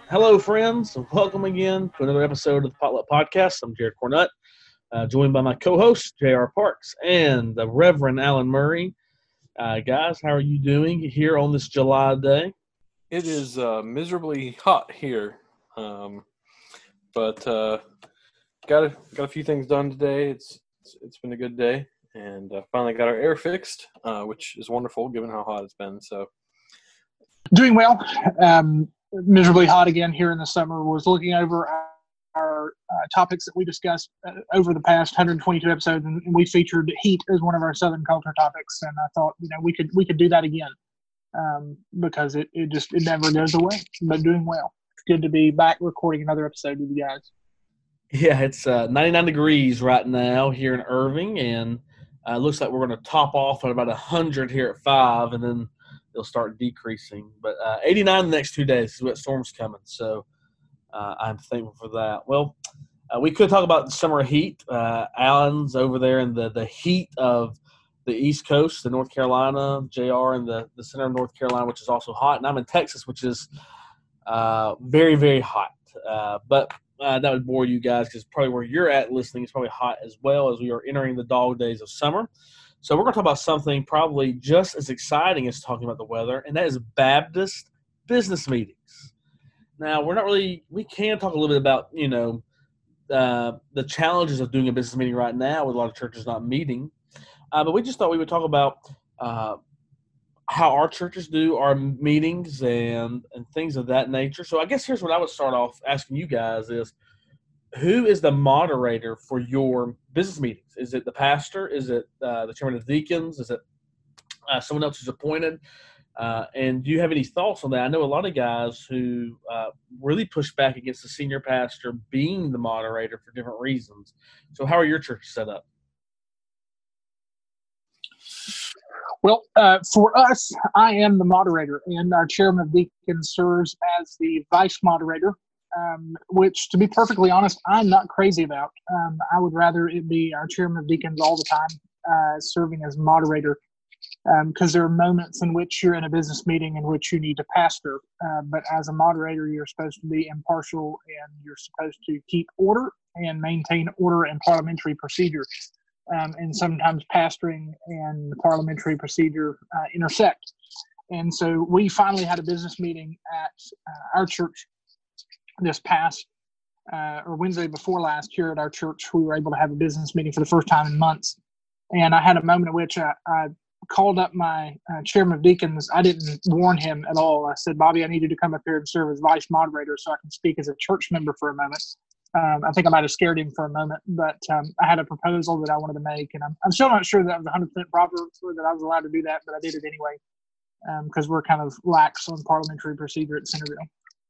Hello, friends. Welcome again to another episode of the Potluck Podcast. I'm Jared Cornutt, joined by my co-host, J.R. Parks, and the Reverend Alan Murray. Guys, how are you doing here on this July day? It is miserably hot here, but got a few things done today. It's been a good day, and finally got our air fixed, which is wonderful given how hot it's been. So, doing well. Miserably hot again here in the summer. Was looking over our topics that we discussed over the past 122 episodes, and we featured heat as one of our Southern culture topics. And I thought, we could do that again because it never goes away. But doing well. It's good to be back recording another episode with you guys. Yeah, it's 99 degrees right now here in Irving, and it looks like we're going to top off at about 100 here at 5, and then they'll start decreasing. But 89 the next 2 days is what storm's coming, so I'm thankful for that. Well, we could talk about the summer heat. Alan's over there in the heat of the East Coast, the North Carolina, JR in the center of North Carolina, which is also hot, and I'm in Texas, which is very, very hot. But that would bore you guys because probably where you're at listening is probably hot as well as we are entering the dog days of summer. So we're going to talk about something probably just as exciting as talking about the weather, and that is Baptist business meetings. Now, we can talk a little bit about, the challenges of doing a business meeting right now with a lot of churches not meeting. But we just thought we would talk about how our churches do our meetings and things of that nature. So I guess here's what I would start off asking you guys is, who is the moderator for your business meetings? Is it the pastor? Is it the chairman of the deacons? Is it someone else who's appointed? And do you have any thoughts on that? I know a lot of guys who really push back against the senior pastor being the moderator for different reasons. So how are your churches set up? Well, for us, I am the moderator, and our chairman of deacons serves as the vice moderator, which, to be perfectly honest, I'm not crazy about. I would rather it be our chairman of deacons all the time, serving as moderator, because there are moments in which you're in a business meeting in which you need to pastor. But as a moderator, you're supposed to be impartial, and you're supposed to keep order and maintain order and parliamentary procedure. And sometimes pastoring and the parliamentary procedure intersect. And so we finally had a business meeting at our church this past, or Wednesday before last here at our church. We were able to have a business meeting for the first time in months. And I had a moment in which I called up my chairman of deacons. I didn't warn him at all. I said, Bobby, I need you to come up here and serve as vice moderator so I can speak as a church member for a moment. I think I might have scared him for a moment, but I had a proposal that I wanted to make, and I'm still not sure that I was 100% proper or that I was allowed to do that, but I did it anyway because we're kind of lax on parliamentary procedure at Centerville.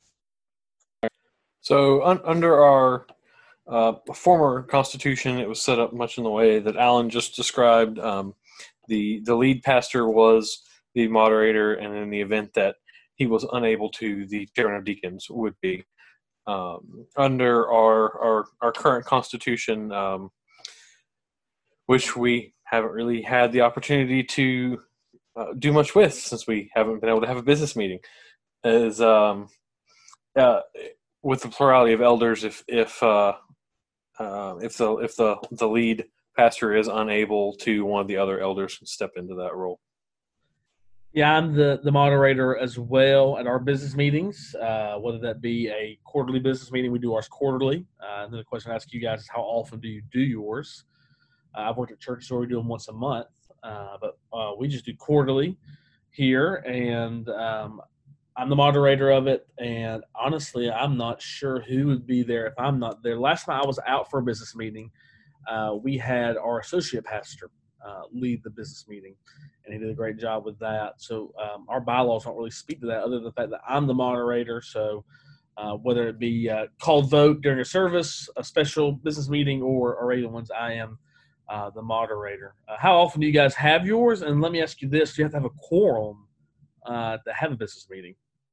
So under our former constitution, it was set up much in the way that Alan just described. The lead pastor was the moderator, and in the event that he was unable to, the chairman of deacons would be. Under our current constitution, which we haven't really had the opportunity to do much with since we haven't been able to have a business meeting, is with the plurality of elders. If the lead pastor is unable to, one of the other elders can step into that role. Yeah, I'm the moderator as well at our business meetings, whether that be a quarterly business meeting. We do ours quarterly. And then the question I ask you guys is, how often do you do yours? I've worked at church, so we do them once a month. But we just do quarterly here, and I'm the moderator of it. And honestly, I'm not sure who would be there if I'm not there. Last time I was out for a business meeting, we had our associate pastor lead the business meeting, and he did a great job with that. So our bylaws don't really speak to that other than the fact that I'm the moderator. So whether it be called vote during a service, a special business meeting, or regular ones, I am the moderator. How often do you guys have yours? And let me ask you this, do you have to have a quorum to have a business meeting?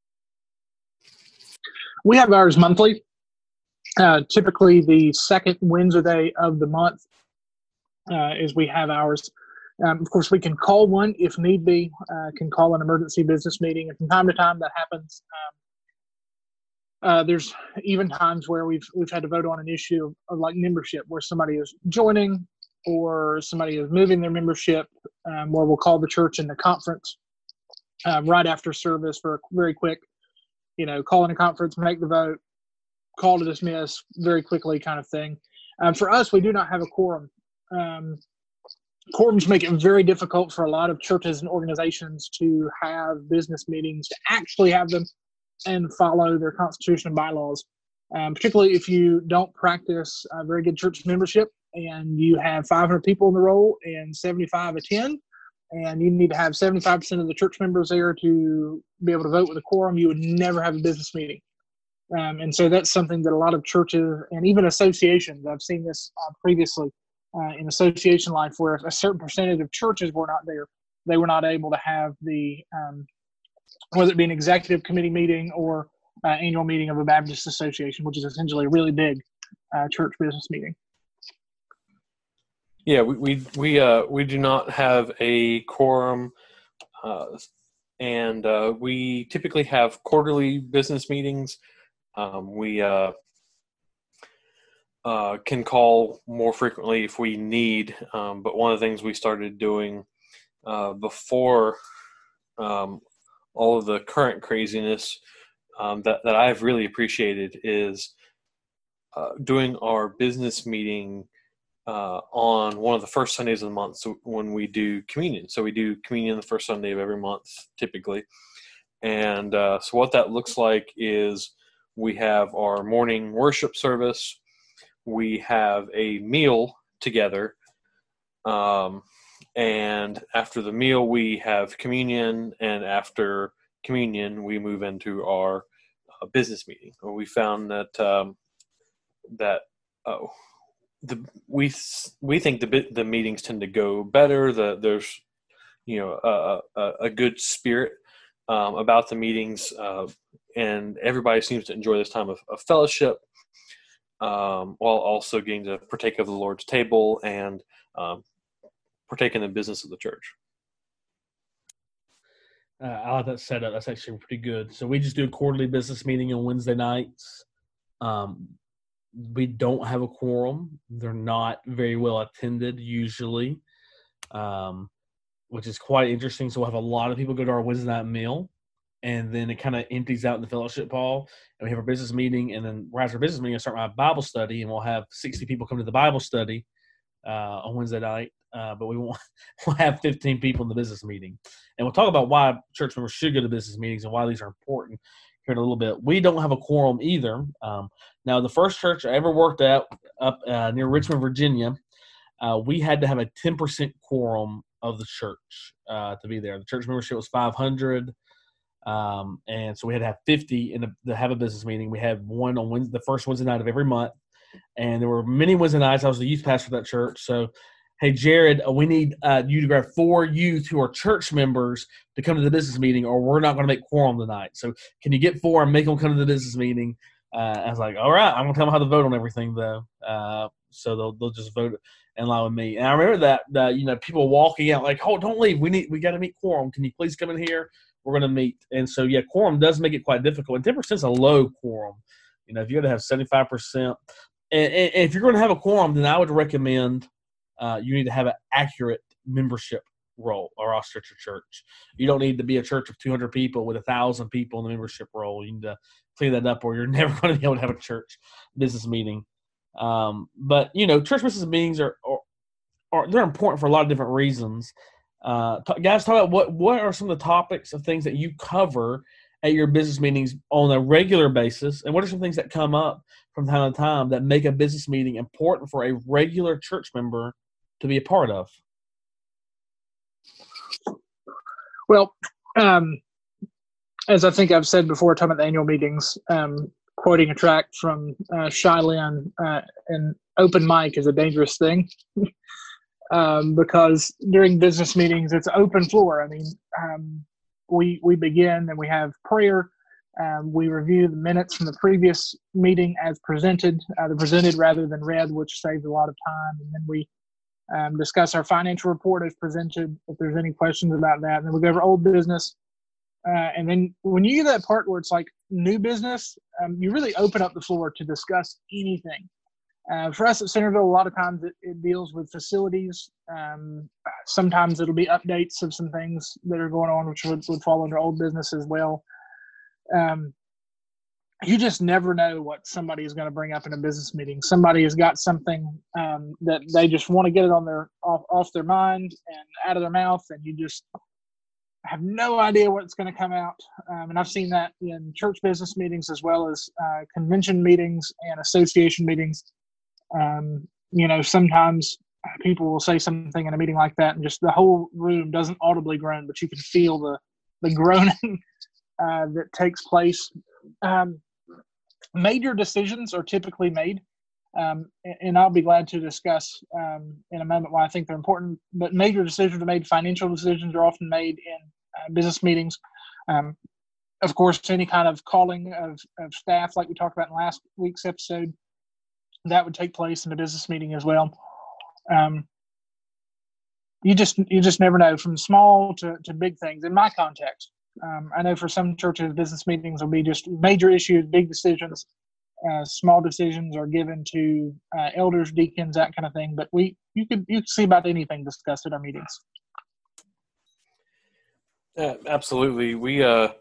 We have ours monthly, typically the second Wednesday of the month is we have ours. Of course, we can call one if need be, can call an emergency business meeting. And from time to time that happens. There's even times where we've had to vote on an issue of like membership, where somebody is joining or somebody is moving their membership, where we'll call the church into conference right after service for a very quick, call in a conference, make the vote, call to dismiss very quickly kind of thing. For us, we do not have a quorum. Quorums make it very difficult for a lot of churches and organizations to have business meetings, to actually have them and follow their constitution and bylaws, particularly if you don't practice very good church membership and you have 500 people in the roll and 75 attend, and you need to have 75% of the church members there to be able to vote with a quorum. You would never have a business meeting. And so that's something that a lot of churches and even associations, I've seen this previously in association life, where a certain percentage of churches were not there. They were not able to have the, whether it be an executive committee meeting or annual meeting of a Baptist association, which is essentially a really big church business meeting. Yeah, we do not have a quorum, and we typically have quarterly business meetings. We can call more frequently if we need, but one of the things we started doing before all of the current craziness that I've really appreciated is doing our business meeting on one of the first Sundays of the month, so when we do communion. So we do communion the first Sunday of every month, typically. And so what that looks like is we have our morning worship service. We have a meal together. And after the meal, we have communion. And after communion, we move into our business meeting. We found that we think the meetings tend to go better. There's a good spirit about the meetings, and everybody seems to enjoy this time of fellowship, while also getting to partake of the Lord's table and partake in the business of the church. I like that setup. That's actually pretty good. So we just do a quarterly business meeting on Wednesday nights. We don't have a quorum. They're not very well attended usually, which is quite interesting. So we'll have a lot of people go to our Wednesday night meal, and then it kind of empties out in the fellowship hall, and we have our business meeting, and then right after our business meeting, I start my Bible study, and we'll have 60 people come to the Bible study on Wednesday night, but we'll have 15 people in the business meeting. And we'll talk about why church members should go to business meetings and why these are important here in a little bit. We don't have a quorum either. Now, the first church I ever worked at up near Richmond, Virginia, we had to have a 10% quorum of the church to be there. The church membership was 500, and so we had to have 50 to have a business meeting. We had one on Wednesday, the first Wednesday night of every month, and there were many Wednesday nights. I was the youth pastor of that church, so hey, Jared, we need you to grab 4 youth who are church members to come to the business meeting, or we're not going to make quorum tonight. So can you get 4 and make them come to the business meeting? I was like, all right, I'm going to tell them how to vote on everything, though. So they'll just vote in line with me. And I remember that, people walking out like, oh, don't leave. We got to meet quorum. Can you please come in here? We're going to meet. And so, yeah, quorum does make it quite difficult. And 10% is a low quorum. If you're going to have 75%. And if you're going to have a quorum, then I would recommend you need to have an accurate membership roll or roster at your church. You don't need to be a church of 200 people with 1,000 people in the membership roll. You need to clean that up, or you're never going to be able to have a church business meeting. But church business meetings are they're important for a lot of different reasons. Guys, talk about what are some of the topics of things that you cover at your business meetings on a regular basis, and what are some things that come up from time to time that make a business meeting important for a regular church member to be a part of? Well, as I think I've said before, talking about the annual meetings, quoting a tract from Shai Linne, an open mic is a dangerous thing because during business meetings, it's open floor. I mean, we begin and we have prayer. We review the minutes from the previous meeting as presented, they're presented rather than read, which saves a lot of time. And then we discuss our financial report as presented, if there's any questions about that. And then we go over old business. And then when you get that part where it's like new business, you really open up the floor to discuss anything. For us at Centerville, a lot of times it deals with facilities. Sometimes it'll be updates of some things that are going on, which would fall under old business as well. You just never know what somebody is going to bring up in a business meeting. Somebody has got something that they just want to get it on off their mind and out of their mouth, and you just have no idea what's going to come out. And I've seen that in church business meetings as well as convention meetings and association meetings. Sometimes people will say something in a meeting like that and just the whole room doesn't audibly groan, but you can feel the groaning that takes place. Major decisions are typically made, and I'll be glad to discuss in a moment why I think they're important, but major decisions are made. Financial decisions are often made in business meetings. Of course, any kind of calling of staff, like we talked about in last week's episode, that would take place in a business meeting as well. You just never know, from small to big things. In my context, I know for some churches, business meetings will be just major issues, big decisions. Small decisions are given to elders, deacons, that kind of thing. But you can see about anything discussed at our meetings. Absolutely. We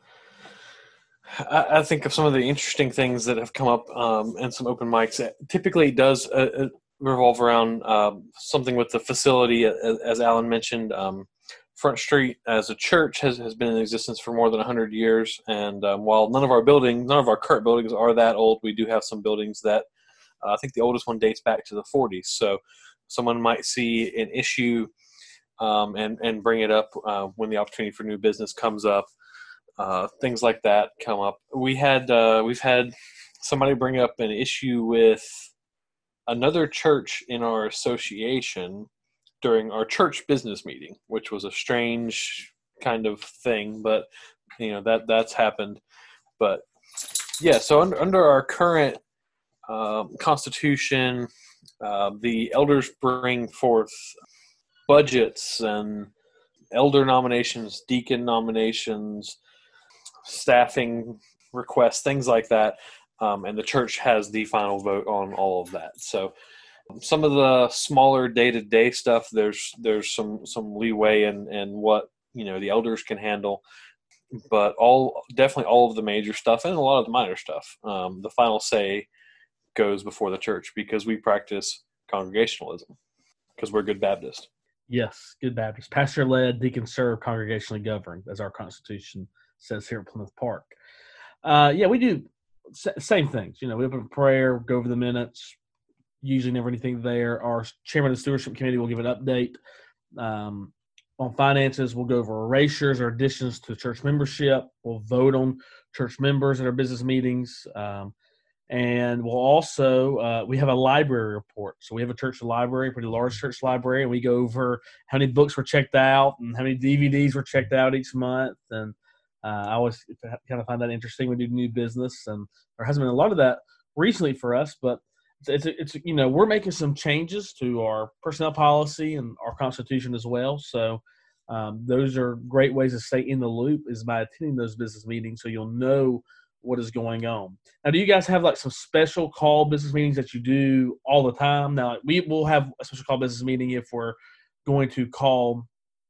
I think of some of the interesting things that have come up in some open mics. Typically, it does revolve around something with the facility, as Alan mentioned. Front Street as a church has been in existence for more than 100 years, and while none of our current buildings are that old, we do have some buildings that I think the oldest one dates back to the 40s. So someone might see an issue and bring it up when the opportunity for new business comes up. Things like that come up. We've had somebody bring up an issue with another church in our association during our church business meeting, which was a strange kind of thing, but that's happened. But yeah, so under our current constitution, the elders bring forth budgets and elder nominations, deacon nominations, staffing requests, things like that, and the church has the final vote on all of that. So some of the smaller day-to-day stuff, there's some leeway in what the elders can handle, but definitely all of the major stuff and a lot of the minor stuff, the final say goes before the church, because we practice congregationalism, because we're good Baptist. Yes, good Baptist. Pastor-led, deacon-served, congregationally governed, as our Constitution says here at Plymouth Park. We do same things. We open up prayer, go over the minutes, usually never anything there. Our chairman of the stewardship committee will give an update on finances. We'll go over erasures or additions to church membership. We'll vote on church members at our business meetings. And we'll also, we have a library report. So we have a church library, a pretty large church library, and we go over how many books were checked out and how many DVDs were checked out each month. And I always kind of find that interesting. We do new business, and there hasn't been a lot of that recently for us, but it's we're making some changes to our personnel policy and our Constitution as well. So those are great ways to stay in the loop, is by attending those business meetings, so you'll know what is going on. Now, do you guys have like some special call business meetings that you do all the time? Now, we will have a special call business meeting if we're going to call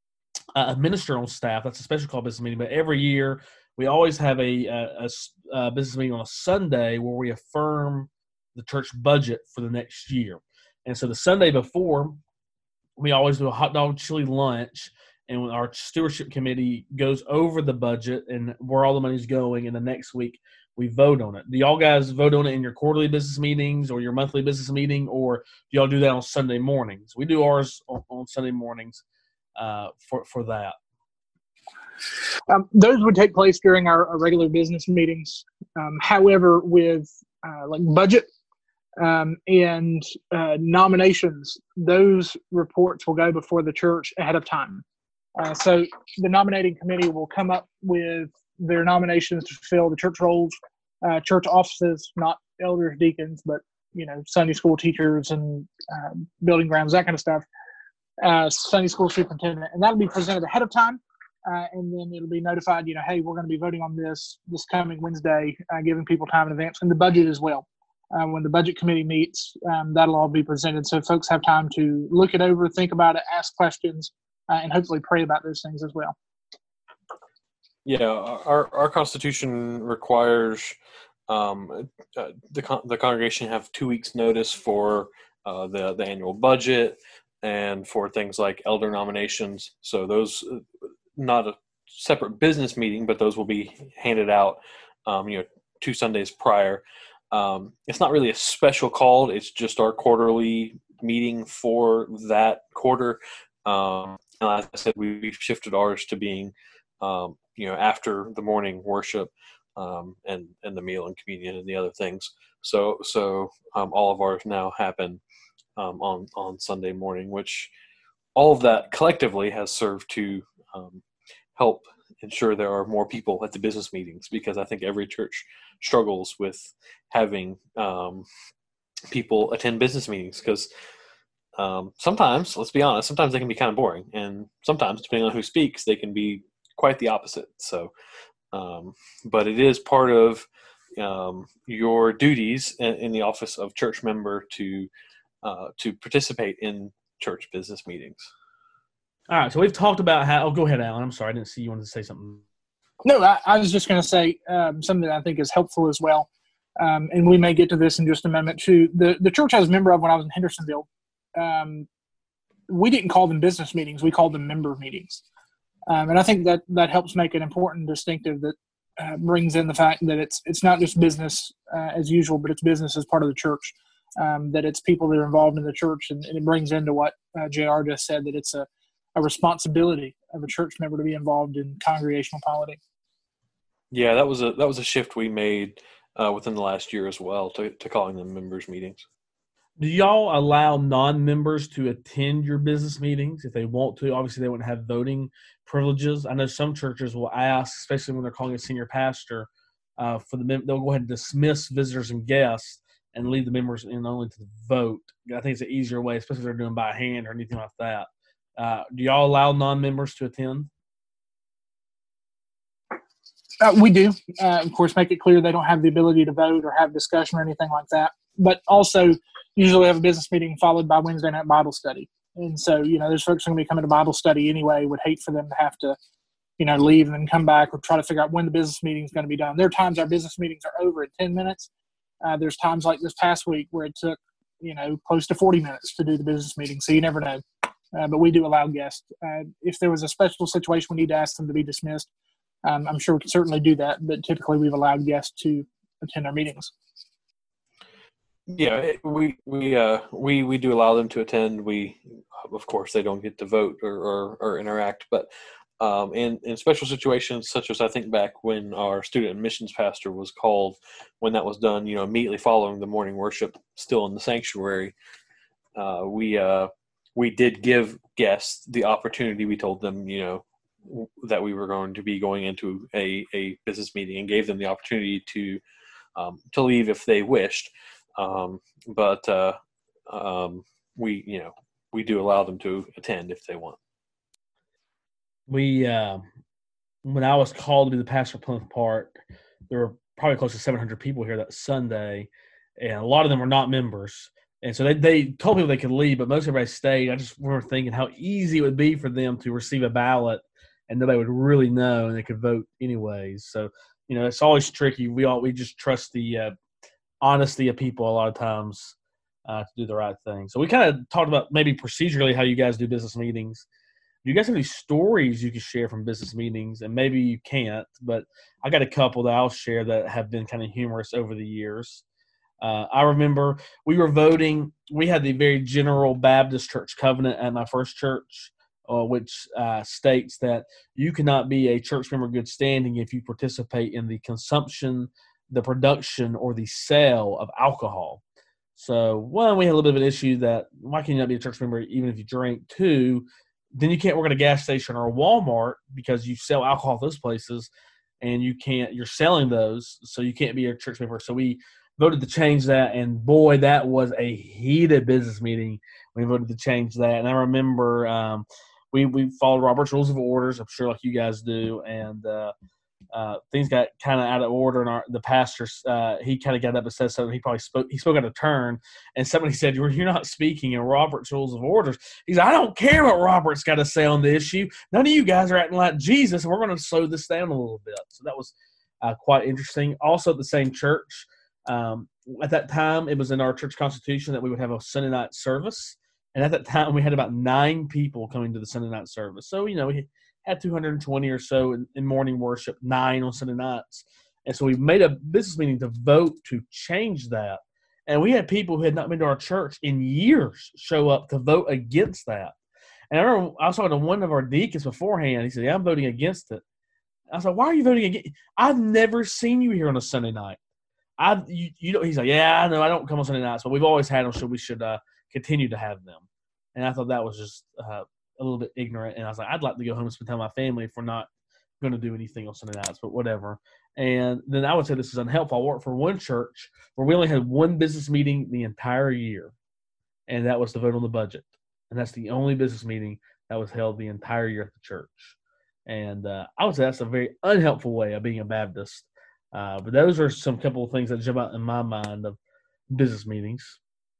a minister on staff. That's a special call business meeting. But every year, we always have a business meeting on a Sunday where we affirm the church budget for the next year. And so the Sunday before, we always do a hot dog chili lunch, and when our stewardship committee goes over the budget and where all the money's going, and the next week we vote on it. Do y'all guys vote on it in your quarterly business meetings or your monthly business meeting, or do y'all do that on Sunday mornings? We do ours on Sunday mornings for that. Those would take place during our regular business meetings. However, with like budget and nominations, those reports will go before the church ahead of time. So the nominating committee will come up with their nominations to fill the church roles, church offices, not elders, deacons, but Sunday school teachers and building grounds, that kind of stuff. Sunday school superintendent, and that'll be presented ahead of time. and then it'll be notified, hey, we're going to be voting on this coming Wednesday, giving people time in advance, and the budget as well. When the budget committee meets, that'll all be presented, so folks have time to look it over, think about it, ask questions, and hopefully pray about those things as well. Yeah, our Constitution requires the congregation have 2 weeks notice for the annual budget and for things like elder nominations. So those, not a separate business meeting, but those will be handed out 2 Sundays prior. It's not really a special call. It's just our quarterly meeting for that quarter. And as I said, we've shifted ours to being after the morning worship and the meal and communion and the other things. So all of ours now happen on Sunday morning, which all of that collectively has served to help ensure there are more people at the business meetings, because I think every church struggles with having people attend business meetings, because sometimes, let's be honest, sometimes they can be kind of boring, and sometimes, depending on who speaks, they can be quite the opposite. So, but it is part of your duties in the office of church member to participate in church business meetings. All right, so we've talked about how. Oh, go ahead, Alan. I'm sorry, I didn't see you wanted to say something. No, I was just going to say something that I think is helpful as well, and we may get to this in just a moment too. The church I was a member of when I was in Hendersonville, we didn't call them business meetings; we called them member meetings, and I think that helps make an important distinctive that brings in the fact that it's not just business as usual, but it's business as part of the church. That it's people that are involved in the church, and it brings into what JR just said, that it's a responsibility of a church member to be involved in congregational polity. Yeah, that was a shift we made within the last year as well, to calling them members meetings. Do y'all allow non-members to attend your business meetings if they want to? Obviously, they wouldn't have voting privileges. I know some churches will ask, especially when they're calling a senior pastor, they'll go ahead and dismiss visitors and guests and leave the members in only to vote. I think it's an easier way, especially if they're doing by hand or anything like that. Do y'all allow non-members to attend? We do. Of course, make it clear they don't have the ability to vote or have discussion or anything like that. But also, usually have a business meeting followed by Wednesday night Bible study. And so, those folks are going to be coming to Bible study anyway. Would hate for them to have to, leave and then come back or try to figure out when the business meeting is going to be done. There are times our business meetings are over in 10 minutes. There's times like this past week where it took, close to 40 minutes to do the business meeting. So you never know. But we do allow guests. If there was a special situation we need to ask them to be dismissed, I'm sure we can certainly do that. But typically we've allowed guests to attend our meetings. Yeah, we do allow them to attend. We, of course, they don't get to vote or interact. But in special situations, such as I think back when our student missions pastor was called, when that was done, immediately following the morning worship, still in the sanctuary, we did give guests the opportunity. We told them, that we were going to be going into a business meeting, and gave them the opportunity to leave if they wished. But we do allow them to attend if they want. We, when I was called to be the pastor of Plymouth Park, there were probably close to 700 people here that Sunday, and a lot of them were not members. And so they told people they could leave, but most everybody stayed. I just remember thinking how easy it would be for them to receive a ballot and nobody would really know, and they could vote anyways. So, it's always tricky. We just trust the honesty of people a lot of times to do the right thing. So we kind of talked about maybe procedurally how you guys do business meetings. Do you guys have any stories you can share from business meetings? And maybe you can't, but I got a couple that I'll share that have been kind of humorous over the years. I remember we were voting. We had the very general Baptist church covenant at my first church, which states that you cannot be a church member of good standing if you participate in the consumption, the production, or the sale of alcohol. So, one, we had a little bit of an issue that why can you not be a church member even if you drink? Two, then you can't work at a gas station or a Walmart because you sell alcohol at those places, and you're selling those, so you can't be a church member. So we voted to change that, and boy, that was a heated business meeting. We voted to change that, and I remember we followed Robert's Rules of Orders. I'm sure like you guys do, and things got kind of out of order, and the pastor he kind of got up and said something. He spoke out of turn, and somebody said, "You're not speaking in Robert's Rules of Orders." He's like, "I don't care what Robert's got to say on the issue. None of you guys are acting like Jesus, and we're going to slow this down a little bit." So that was quite interesting. Also, at the same church, at that time, it was in our church constitution that we would have a Sunday night service, and at that time, we had about 9 people coming to the Sunday night service. So we had 220 or so in morning worship, 9 on Sunday nights. And so we made a business meeting to vote to change that. And we had people who had not been to our church in years show up to vote against that. And I remember I was talking to one of our deacons beforehand. He said, "Yeah, I'm voting against it." I was like, "Why are you voting against it? I've never seen you here on a Sunday night." He's like, "Yeah, I know. I don't come on Sunday nights, but we've always had them, so we should continue to have them." And I thought that was just a little bit ignorant, and I was like, I'd like to go home and spend time with my family if we're not going to do anything on Sunday nights, but whatever. And then I would say this is unhelpful. I worked for one church where we only had one business meeting the entire year, and that was to vote on the budget. And that's the only business meeting that was held the entire year at the church. And I would say that's a very unhelpful way of being a Baptist. But those are some couple of things that jump out in my mind of business meetings.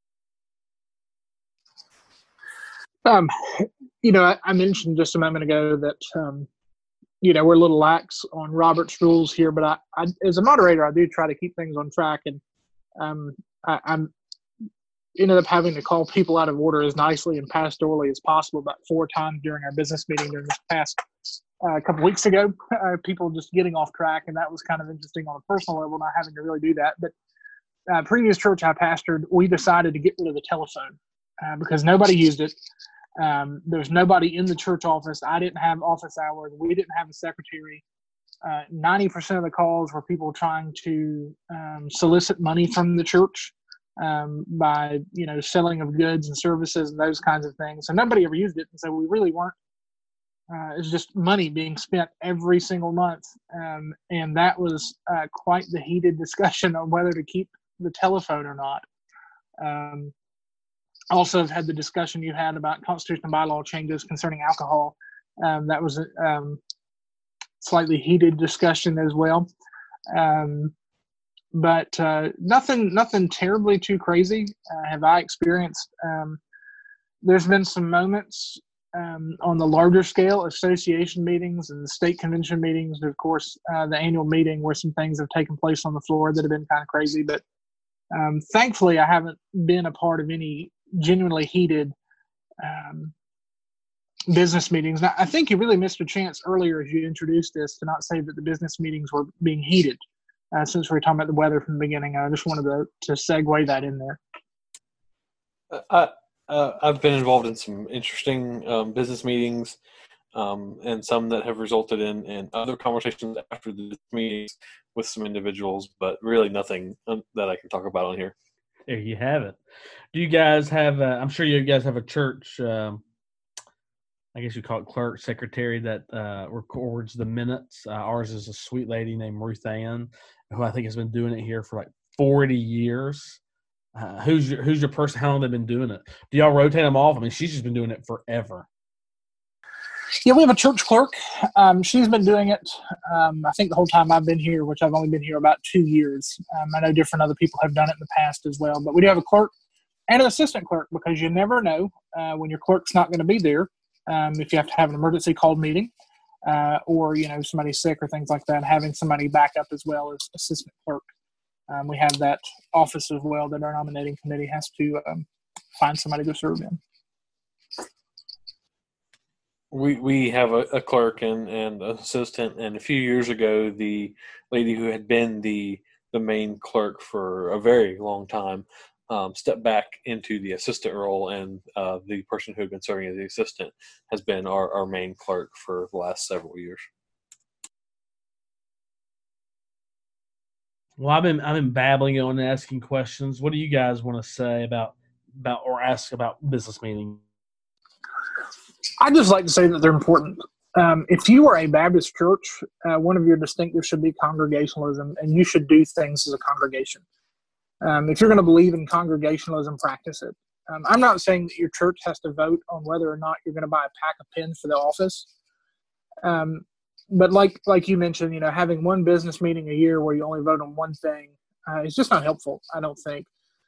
I mentioned just a moment ago that, we're a little lax on Robert's rules here, but I as a moderator, I do try to keep things on track. And I'm ended up having to call people out of order as nicely and pastorally as possible about 4 times during our business meeting during this past couple weeks ago. People just getting off track, and that was kind of interesting on a personal level, not having to really do that. But previous church I pastored, we decided to get rid of the telephone because nobody used it. There's nobody in the church office. I didn't have office hours. We didn't have a secretary. 90% of the calls were people trying to solicit money from the church by, selling of goods and services and those kinds of things. So nobody ever used it. And so we really weren't. It was just money being spent every single month. And that was quite the heated discussion on whether to keep the telephone or not. Also have had the discussion you had about constitutional bylaw changes concerning alcohol. That was a slightly heated discussion as well. But nothing terribly too crazy have I experienced. There's been some moments on the larger scale, association meetings and the state convention meetings, and of course the annual meeting where some things have taken place on the floor that have been kind of crazy. But thankfully, I haven't been a part of any genuinely heated business meetings. Now, I think you really missed a chance earlier as you introduced this to not say that the business meetings were being heated since we were talking about the weather from the beginning. I just wanted to segue that in there. I've been involved in some interesting business meetings and some that have resulted in other conversations after the meetings with some individuals, but really nothing that I can talk about on here. There you have it. Do you guys have, I'm sure you guys have a church, I guess you call it clerk, secretary that records the minutes. Ours is a sweet lady named Ruth Ann, who I think has been doing it here for like 40 years. Who's your person? How long have they been doing it? Do y'all rotate them off? I mean, she's just been doing it forever. Yeah, we have a church clerk. She's been doing it, I think, the whole time I've been here, which I've only been here about 2 years. I know different other people have done it in the past as well. But we do have a clerk and an assistant clerk because you never know when your clerk's not going to be there. If you have to have an emergency called meeting or, somebody's sick or things like that, having somebody back up as well as assistant clerk. We have that office as well that our nominating committee has to find somebody to serve in. We have a clerk and an assistant, and a few years ago, the lady who had been the main clerk for a very long time stepped back into the assistant role, and the person who had been serving as the assistant has been our main clerk for the last several years. Well, I've been babbling on and asking questions. What do you guys want to say about or ask about business meetings? I'd just like to say that they're important. If you are a Baptist church, one of your distinctives should be congregationalism, and you should do things as a congregation. If you're going to believe in congregationalism, practice it. I'm not saying that your church has to vote on whether or not you're going to buy a pack of pens for the office. But like you mentioned, having one business meeting a year where you only vote on one thing is just not helpful, I don't think.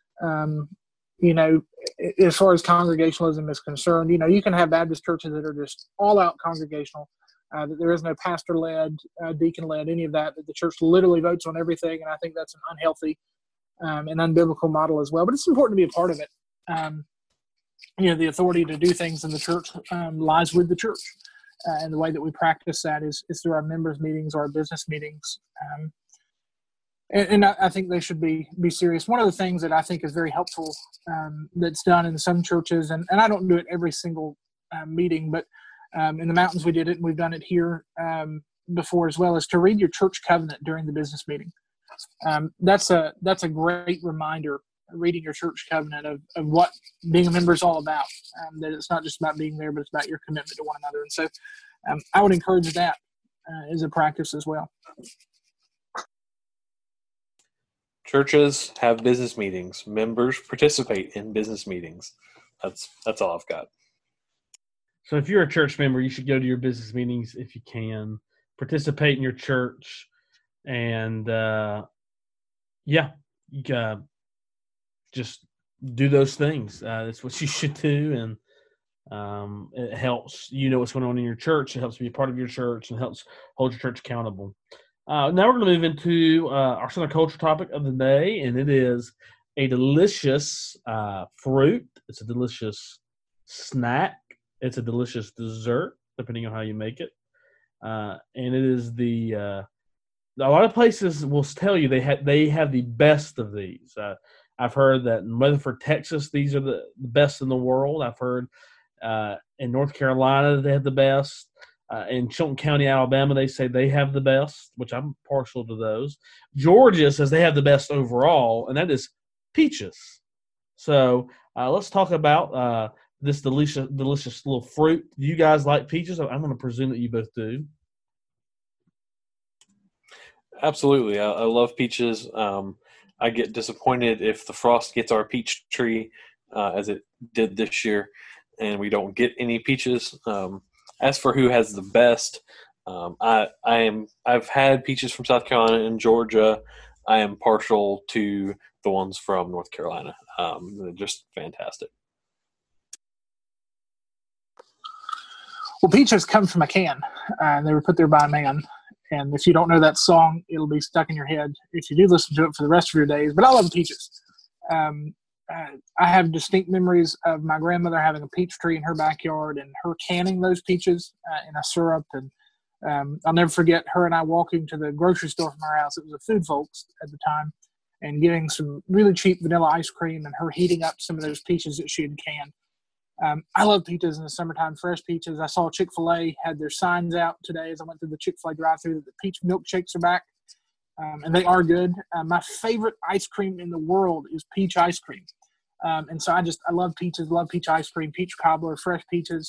As far as congregationalism is concerned, you can have Baptist churches that are just all out congregational, that there is no pastor-led, deacon-led, any of that the church literally votes on everything. And I think that's an unhealthy and unbiblical model as well. But it's important to be a part of it. The authority to do things in the church lies with the church. And the way that we practice that is through our members' meetings or our business meetings. And I think they should be serious. One of the things that I think is very helpful that's done in some churches, and I don't do it every single meeting, but in the mountains we did it, and we've done it here before as well, is to read your church covenant during the business meeting. That's a great reminder, reading your church covenant of what being a member is all about, that it's not just about being there, but it's about your commitment to one another. And so I would encourage that as a practice as well. Churches have business meetings. Members participate in business meetings. That's all I've got. So if you're a church member, you should go to your business meetings if you can. Participate in your church. And, just do those things. That's what you should do. And it helps what's going on in your church. It helps be a part of your church and helps hold your church accountable. Now we're going to move into our Southern culture topic of the day, and it is a delicious fruit. It's a delicious snack. It's a delicious dessert, depending on how you make it. And it is a lot of places will tell you they have the best of these. I've heard that in Weatherford, Texas, these are the best in the world. I've heard in North Carolina they have the best. In Chilton County, Alabama, they say they have the best, which I'm partial to those. Georgia says they have the best overall, and that is peaches. So let's talk about this delicious little fruit. Do you guys like peaches? I'm going to presume that you both do. Absolutely. I love peaches. I get disappointed if the frost gets our peach tree, as it did this year, and we don't get any peaches. As for who has the best, I've had peaches from South Carolina and Georgia. I am partial to the ones from North Carolina. They're just fantastic. Well, peaches come from a can, and they were put there by a man. And if you don't know that song, it'll be stuck in your head if you do listen to it for the rest of your days. But I love peaches. I have distinct memories of my grandmother having a peach tree in her backyard and her canning those peaches in a syrup. And I'll never forget her and I walking to the grocery store from our house. It was a Food Folks at the time, and getting some really cheap vanilla ice cream, and her heating up some of those peaches that she had canned. I love peaches in the summertime, fresh peaches. I saw Chick-fil-A had their signs out today as I went through the Chick-fil-A drive-thru that the peach milkshakes are back, and they are good. My favorite ice cream in the world is peach ice cream. And so I love peaches, love peach ice cream, peach cobbler, fresh peaches,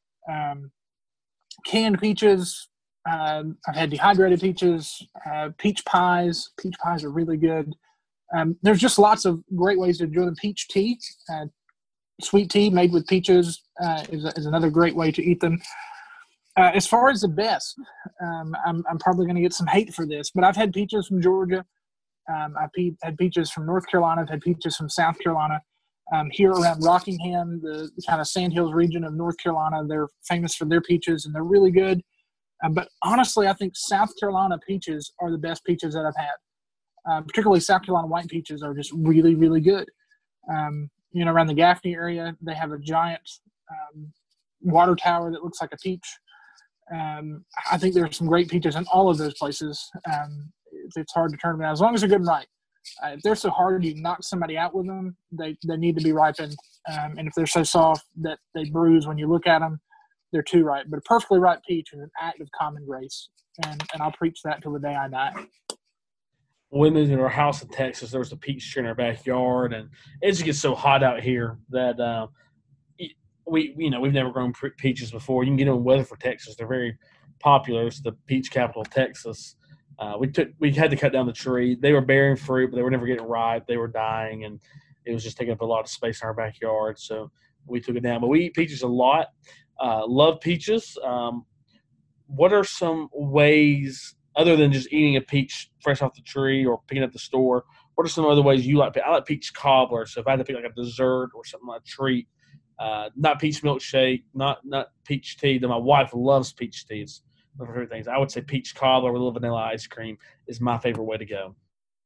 canned peaches. I've had dehydrated peaches, peach pies. Peach pies are really good. There's just lots of great ways to enjoy them. Peach tea, sweet tea made with peaches is another great way to eat them. As far as the best, I'm probably going to get some hate for this, but I've had peaches from Georgia. I've had peaches from North Carolina. I've had peaches from South Carolina. Here around Rockingham, the kind of Sandhills region of North Carolina, they're famous for their peaches, and they're really good. But honestly, I think South Carolina peaches are the best peaches that I've had. Particularly South Carolina white peaches are just really, really good. Around the Gaffney area, they have a giant water tower that looks like a peach. I think there are some great peaches in all of those places. It's hard to turn them out as long as they're good and ripe. If they're so hard you knock somebody out with them, they need to be ripened. And if they're so soft that they bruise when you look at them, they're too ripe. But a perfectly ripe peach is an act of common grace, and I'll preach that till the day I die. When we moved into our house in Texas, there was a peach tree in our backyard, and it just gets so hot out here that we've never grown peaches before. You can get them in Weatherford, Texas. They're very popular. It's the peach capital of Texas. We had to cut down the tree. They were bearing fruit, but they were never getting ripe. They were dying, and it was just taking up a lot of space in our backyard. So we took it down. But we eat peaches a lot. Love peaches. What are some ways, other than just eating a peach fresh off the tree or picking up the store, what are some other ways you like? I like peach cobbler. So if I had to pick like a dessert or something like a treat, not peach milkshake, not peach tea. Though my wife loves peach tea. It's one of her favorite things. I would say peach cobbler with a little vanilla ice cream is my favorite way to go.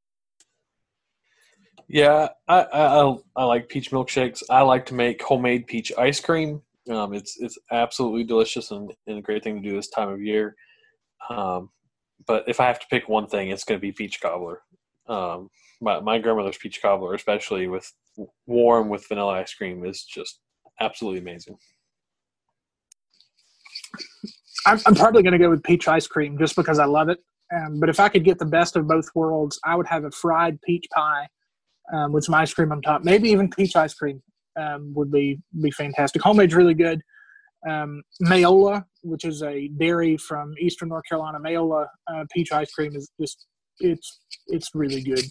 Yeah, I like peach milkshakes. I like to make homemade peach ice cream. It's absolutely delicious and a great thing to do this time of year. But if I have to pick one thing, it's going to be peach cobbler. My grandmother's peach cobbler, especially with warm with vanilla ice cream, is just absolutely amazing. I'm probably going to go with peach ice cream just because I love it. But if I could get the best of both worlds, I would have a fried peach pie with some ice cream on top. Maybe even peach ice cream would be fantastic. Homemade's really good. Mayola, which is a dairy from Eastern North Carolina, Mayola peach ice cream is just it's really good.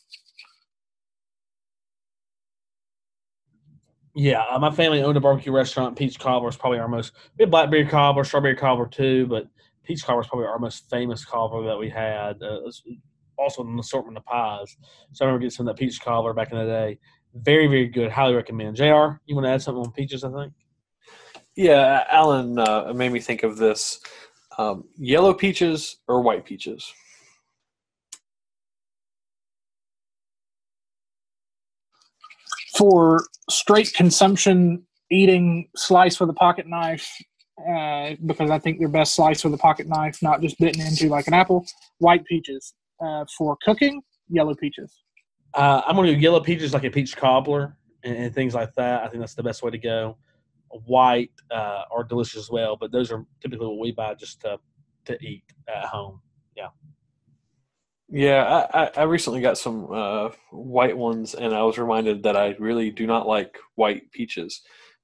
Yeah, my family owned a barbecue restaurant. Peach cobbler is probably our most. We had blackberry cobbler, strawberry cobbler too, but peach cobbler is probably our most famous cobbler that we had. Also an assortment of pies. So I remember getting some of that peach cobbler back in the day. Very, very good. Highly recommend. JR, you want to add something on peaches, I think? Yeah, Alan made me think of this. Yellow peaches or white peaches? For straight consumption, eating slice with a pocket knife, because I think they're best sliced with a pocket knife, not just bitten into like an apple, white peaches. For cooking, yellow peaches. I'm going to do yellow peaches like a peach cobbler and things like that. I think that's the best way to go. White are delicious as well, but those are typically what we buy just to eat at home. Yeah. Yeah, I recently got some white ones, and I was reminded that I really do not like white peaches.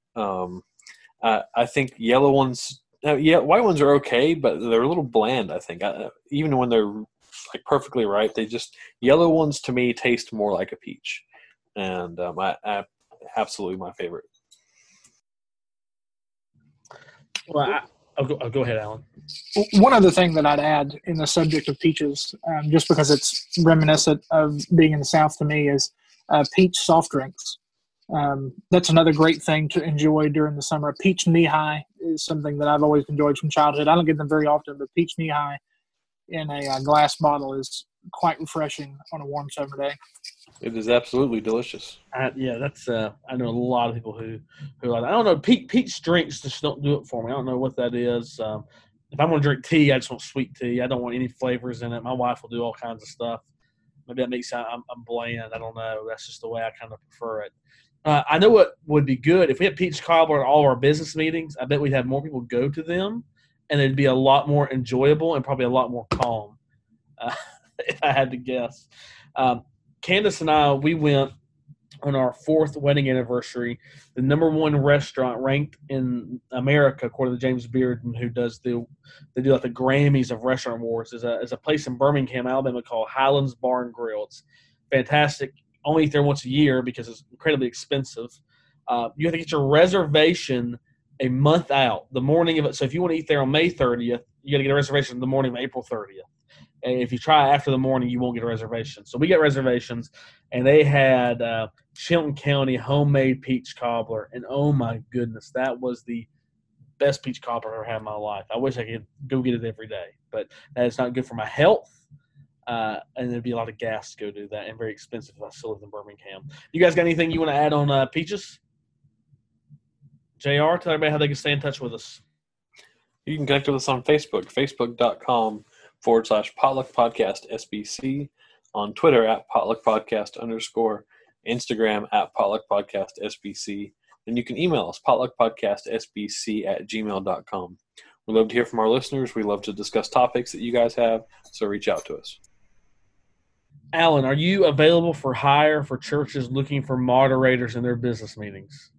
I think yellow ones, white ones are okay, but they're a little bland, I think. Even when they're like perfectly ripe, yellow ones to me taste more like a peach, and I absolutely my favorite. Well, I'll go ahead, Alan. One other thing that I'd add in the subject of peaches, just because it's reminiscent of being in the South to me, is peach soft drinks. That's another great thing to enjoy during the summer. Peach knee-high is something that I've always enjoyed from childhood. I don't get them very often, but peach knee-high in a glass bottle is quite refreshing on a warm summer day. It is absolutely delicious. Yeah, that's. I know a lot of people who like. I don't know. Peach drinks just don't do it for me. I don't know what that is. If I'm going to drink tea, I just want sweet tea. I don't want any flavors in it. My wife will do all kinds of stuff. Maybe that makes I'm bland. I don't know. That's just the way I kind of prefer it. I know what would be good if we had peach cobbler at all our business meetings. I bet we'd have more people go to them, and it'd be a lot more enjoyable and probably a lot more calm. If I had to guess. Candace and I, we went on our 4th wedding anniversary. The #1 restaurant ranked in America, according to James Bearden, who does they do like the Grammys of restaurant awards, is a place in Birmingham, Alabama called Highlands Bar and Grill. It's fantastic. Only eat there once a year because it's incredibly expensive. You have to get your reservation a month out, the morning of it. So if you want to eat there on May 30th, you got to get a reservation the morning of April 30th. And if you try after the morning, you won't get a reservation. So we got reservations, and they had Chilton County homemade peach cobbler. And, oh, my goodness, that was the best peach cobbler I've ever had in my life. I wish I could go get it every day. But that is not good for my health, and there'd be a lot of gas to go do that and very expensive if I still lived in Birmingham. You guys got anything you want to add on peaches? JR, tell everybody how they can stay in touch with us. You can connect with us on Facebook, facebook.com/Potluck Podcast SBC, on Twitter @Potluck Podcast _, Instagram @Potluck Podcast SBC, and you can email us potluckpodcastsbc@gmail.com. We love to hear from our listeners. We love to discuss topics that you guys have, so reach out to us. Alan, are you available for hire for churches looking for moderators in their business meetings?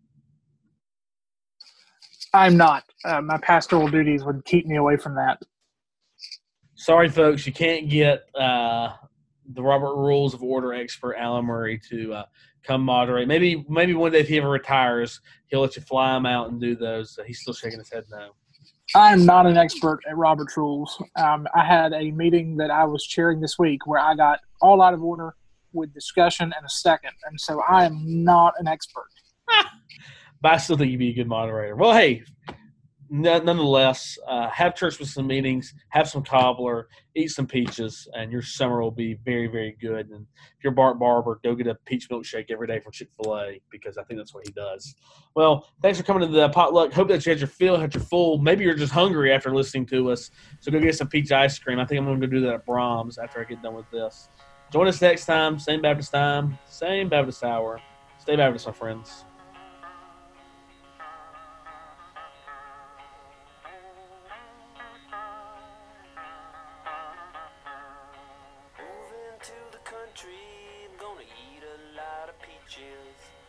I'm not. My pastoral duties would keep me away from that. Sorry, folks, you can't get the Robert Rules of Order expert Alan Murray to come moderate. Maybe one day if he ever retires, he'll let you fly him out and do those. He's still shaking his head no. I am not an expert at Robert's rules. I had a meeting that I was chairing this week where I got all out of order with discussion and a second, and so I am not an expert. But I still think you'd be a good moderator. Well, hey, nonetheless, have church with some meetings, have some cobbler, eat some peaches, and your summer will be very, very good. And if you're Bart Barber, go get a peach milkshake every day from Chick-fil-A because I think that's what he does. Well, thanks for coming to the potluck. Hope that you had your fill, had your full. Maybe you're just hungry after listening to us. So go get some peach ice cream. I think I'm going to go do that at Brahms after I get done with this. Join us next time. Same Baptist time, same Baptist hour. Stay Baptist, my friends.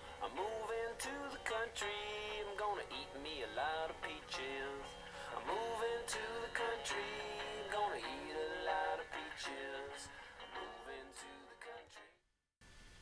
I'm moving to the country, I'm gonna eat me a lot of peaches. I'm moving